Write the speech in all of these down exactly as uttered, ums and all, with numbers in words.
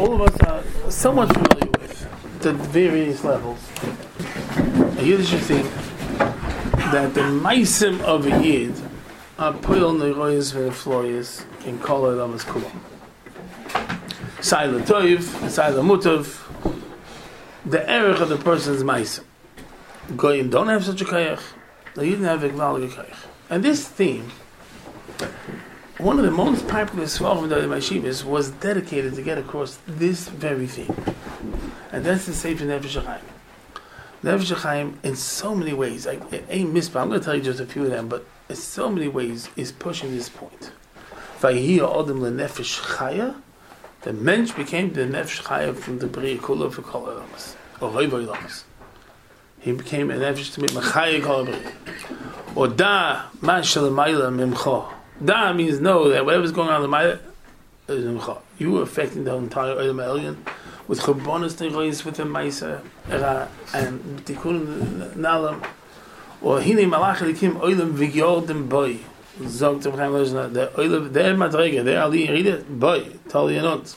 all of us are somewhat familiar with, to various levels. A Yid should think that the meisim of a Yid are poil neiroyes v'nefloyes in kol ha'olamas kulam. Sayla toiv, sayla mutav, the erech of the person's meisim. Goyim don't have such a kayach, the Yid have a gvalig kayach. And this theme, one of the most popular svarim of the Yeshivas was dedicated to get across this very thing. And that's the Sefer Nefesh HaChaim. Nefesh HaChaim, in so many ways, I, I ain't mispah, I'm going to tell you just a few of them, but in so many ways is pushing this point. Vayihi ha'odem le'nefesh chaya, the mensch became the nefesh chaya from the Bria Kula for Kol HaOlamas, or Roiv HaOlamas. He became a nefesh to be mechaya Kol HaBria. Or da man shalamayla mimcha. Da means know that whatever's going on in the Maya is mimcha. You were affecting the entire Olam Elyon with Chabonis Neiroyes with the Maisa Era and Tikkun Nalam. Or Hine Malach Elikim Olam Vigyordem Boy. Zogt Rav Chaim Lozner, the Olam, their Madrega, their Ali, read it, Boy, Tali Yanot.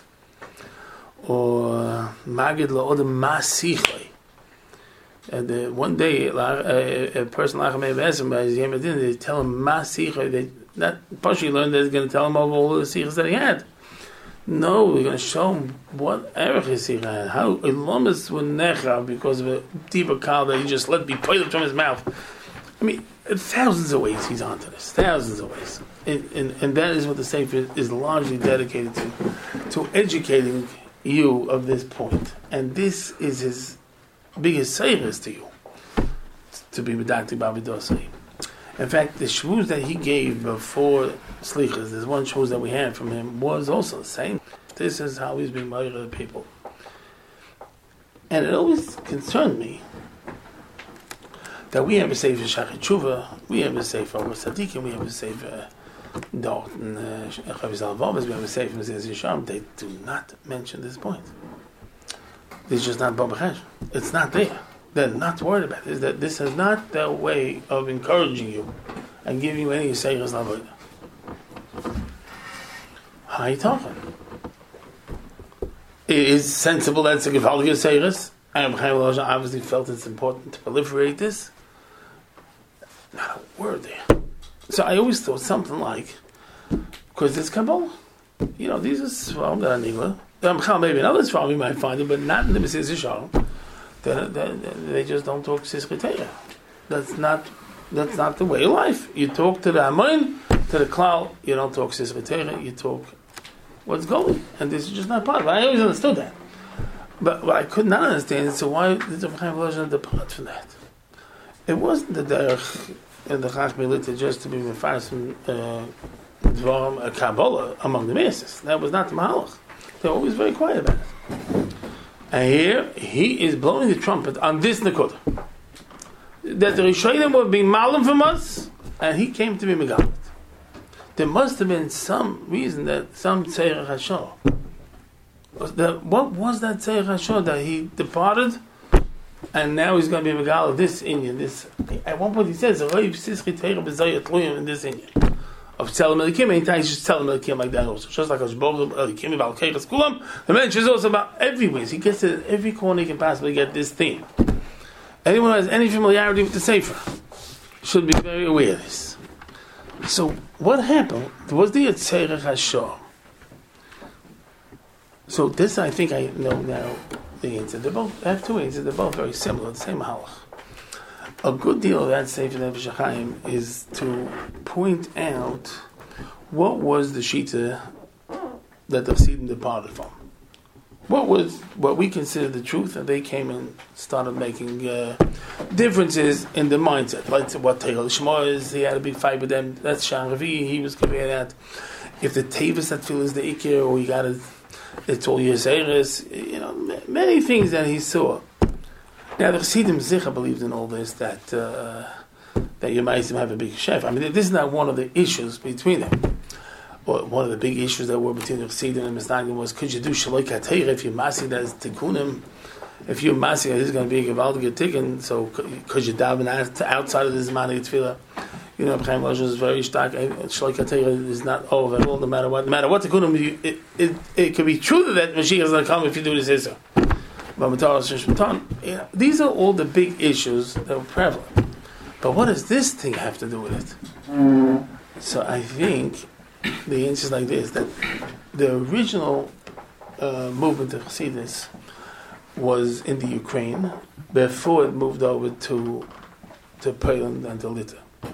Or Magid La'odem Masichoi. And uh, one day, a, a person like Amei Be'ezim, by his Yemadin, they tell him Masichoi, they not partially learned that he's going to tell him of all the sikhs that he had. No, we're going to show him what erech his sikh had. How ilamas were necha because of a deeper call that he just let be poiled from his mouth. I mean, thousands of ways he's onto this. Thousands of ways. And, and, and that is what the Sefer is largely dedicated to, to educating you of this point. And this is his biggest service to you, to be medactic b'avidosai. In fact, the shvuz that he gave before Slichas, there's one shvuz that we had from him, was also the same. This is how he's being married to people. And it always concerned me that we have a Sefer Shachat Tshuva, we have a Sefer Tzadikim, we have a Sefer Dalton, Chavis Al-Vavas, we have a Sefer Mezez Yisham. They do not mention this point. It's just not Babachesh. It's not there. They're not worried about this. That this is not their way of encouraging you and giving you any seiras lavoda. How are you talking? It is sensible that it's a gewaltige seiras. And Chaim Lozner obviously felt it's important to proliferate this. Not a word there. So I always thought something like, because it's Kabbalah. You know, these are Svarim that are Nigla. Maybe another Svarim you might find it, but not in the Mesilas Yesharim. They, they, they just don't talk Sischei. That's not that's not the way of life. You talk to the Hamoin, to the Klal, you don't talk Sischei, you talk what's going. And this is just not part of it. I always understood that. But what I could not understand is, so why did the Chaim Lozner depart from that? It wasn't the derech in the Chach Milita just to be mefarsim dvarim a Kabbalah among the masses. That was not the Mahalach. They're always very quiet about it. And here, he is blowing the trumpet on this Nakoda. That the Rishonim were being malim from us, and he came to be Megalit. There must have been some reason that some Tzeirach Hashor. What was that Tzeirach Hashor that he departed, and now he's going to be Megalit, this Indian, this... At one point he says, in this Indian. Of Tzelem Elikim, anytime he's just Tzelem Elikim like that also. Just like Ashbog Elikim, Val Keichas Kulam, the mention is also about every way. He gets to every corner he can possibly get this theme. Anyone who has any familiarity with the Sefer should be very aware of this. So, what happened? Was the Tzeirach Hashor. So, this I think I know now the answer. They both I have two answers, they're both very similar, the same halach. A good deal of that Sefer Nefesh HaChaim is to point out what was the Shita that the Chassidim departed from. What was what we consider the truth, and they came and started making uh, differences in the mindset. Like what Teirah L'Shema is, he had a big fight with them. That's Shan Revi, he was comparing that. If the Tevis that feels the Ikir, or you got it, it's all Yeseres, you know, many things that he saw. Now the Chassidim Zicha believed in all this, that uh, that you might have a big chef. I mean, this is not one of the issues between them. Or one of the big issues that were between the Chassidim and Misnagim was, could you do Shaloi Katera if you're Masi that is Tikkunim? If you're Masi, he's going to be a Gevaldige Tikkun, so could you daven outside of the Zman Tefillah? You know, Chaim Lozh is very stark. Shloika Torah is not over at all, no matter what. No matter what the kunim, it, it, it could be true that Mashiach is going to come if you do this Isser. You know, these are all the big issues that were prevalent. But what does this thing have to do with it? Mm. So I think the answer is like this, that the original uh, movement of Chassidus was in the Ukraine before it moved over to to Poland and to Litva.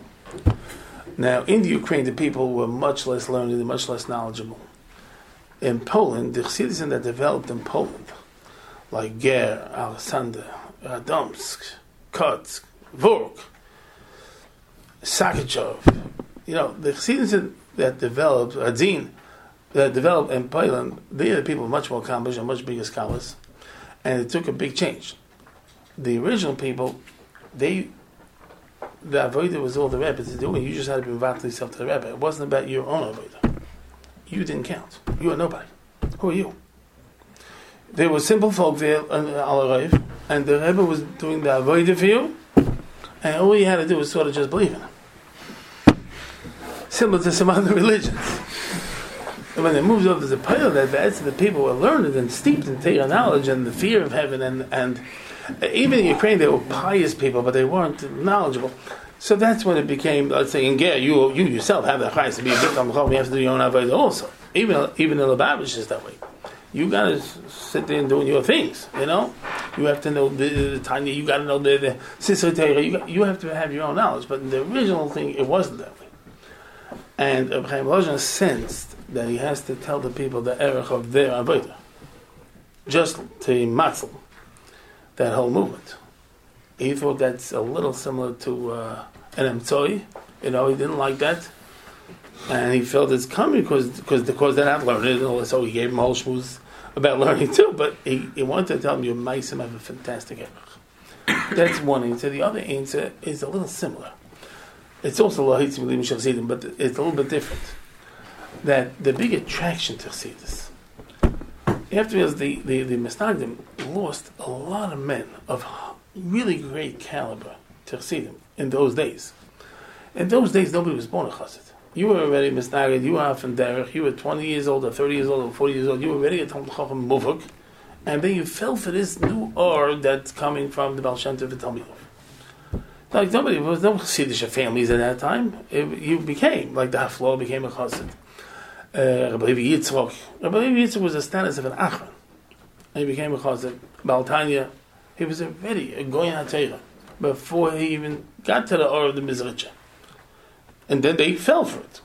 Now, in the Ukraine, the people were much less learned and much less knowledgeable. In Poland, the Chassidim that developed in Poland, like Ger, Alexander, Radomsk, Kotsk, Vork, Sakachov, you know, the Chassidim that developed, Radzin, that developed in Poland, they are the people much more accomplished and much bigger scholars, and it took a big change. The original people, they, the avodah was all the Rebbe to do, and you just had to be invited yourself to the Rebbe. It wasn't about your own avodah. You didn't count. You were nobody. Who are you? There were simple folk there, al and the Rebbe was doing the avodah for you, and all you had to do was sort of just believe in him. Similar to some other religions. And when they moved over to the Pale, that the people were learned and steeped in Torah knowledge and the fear of heaven, and, and even in Ukraine they were pious people, but they weren't knowledgeable. So that's when it became, let's say, in Ger, you you yourself have the chayes to be a bit on you have to do your own avodah also. Even even in Lubavitch is that way. You got to sit there and doing your things, you know. You have to know the, the tiny. You got to know the the Sisra Torah. You got, you have to have your own knowledge. But in the original thing, it wasn't that way. And Reb Chaim Lozh sensed that he has to tell the people the erech of their avodah, just to matzel that whole movement. He thought that's a little similar to uh, an emtzoi. You know, he didn't like that, and he felt it's coming because because because they're not learning, and so he gave him whole shmuz about learning too. But he, he wanted to tell them your meisim have a fantastic erech. That's one answer. The other answer is a little similar. It's also lahitz b'lim shachsidim, but it's a little bit different. That the big attraction to Chassidus, you have to realize the the the Misnagdim lost a lot of men of really great caliber to Chassidim in those days. In those days, nobody was born a Chassid. You were already Misnagid, you were Afan Derech, you were twenty years old, or thirty years old, or forty years old, you were already a Talmud Chacham Muvuk, and then you fell for this new or that's coming from the Baal Shem Tov and Talmidov. Like nobody, there was no Chassidish families at that time. It, you became, like the Haflo became a Chassid. Uh, Rabbi Levi Yitzchok. Rabbi Levi Yitzchok was the status of an Achron. And he became a Chassid. Baal Tanya, he was already a Goyen HaTorah before he even got to the Or of the Mizracha. And then they fell for it.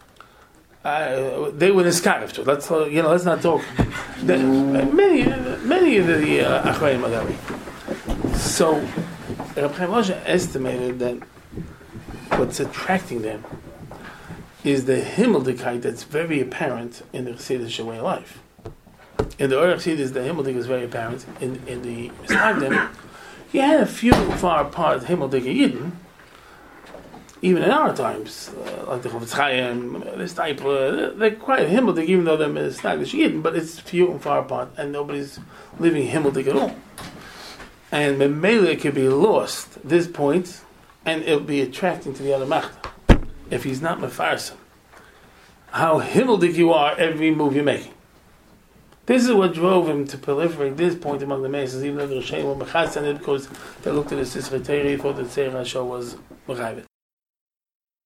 Uh, they were niskarif to it. Let's, uh, you know, let's not talk. The, many, many of the uh, Achronim are that way. So, Reb Chaim Lozh estimated that what's attracting them is the himmeldigkeit that's very apparent in the Chassidish way of life. In the Orach Chassidus, the himmeldig is very apparent. In in the Misnagdim, you had a few far apart himmeldig Yidden, even in our times, uh, like the Chofetz Chaim, this type, uh, they're quite himmeldig, even though they're Misnagdish Yidden, but it's few and far apart, and nobody's living himmeldig at all. And Memele could be lost at this point, and it'll be attracting to the other Machta. If he's not mefarsim, how himmeldig you are every move you're making. This is what drove him to proliferate this point among the masses, even though the Rishonim were mechas on it because they looked at the Sisra Torah, thought that Seir HaShor was mechayiv.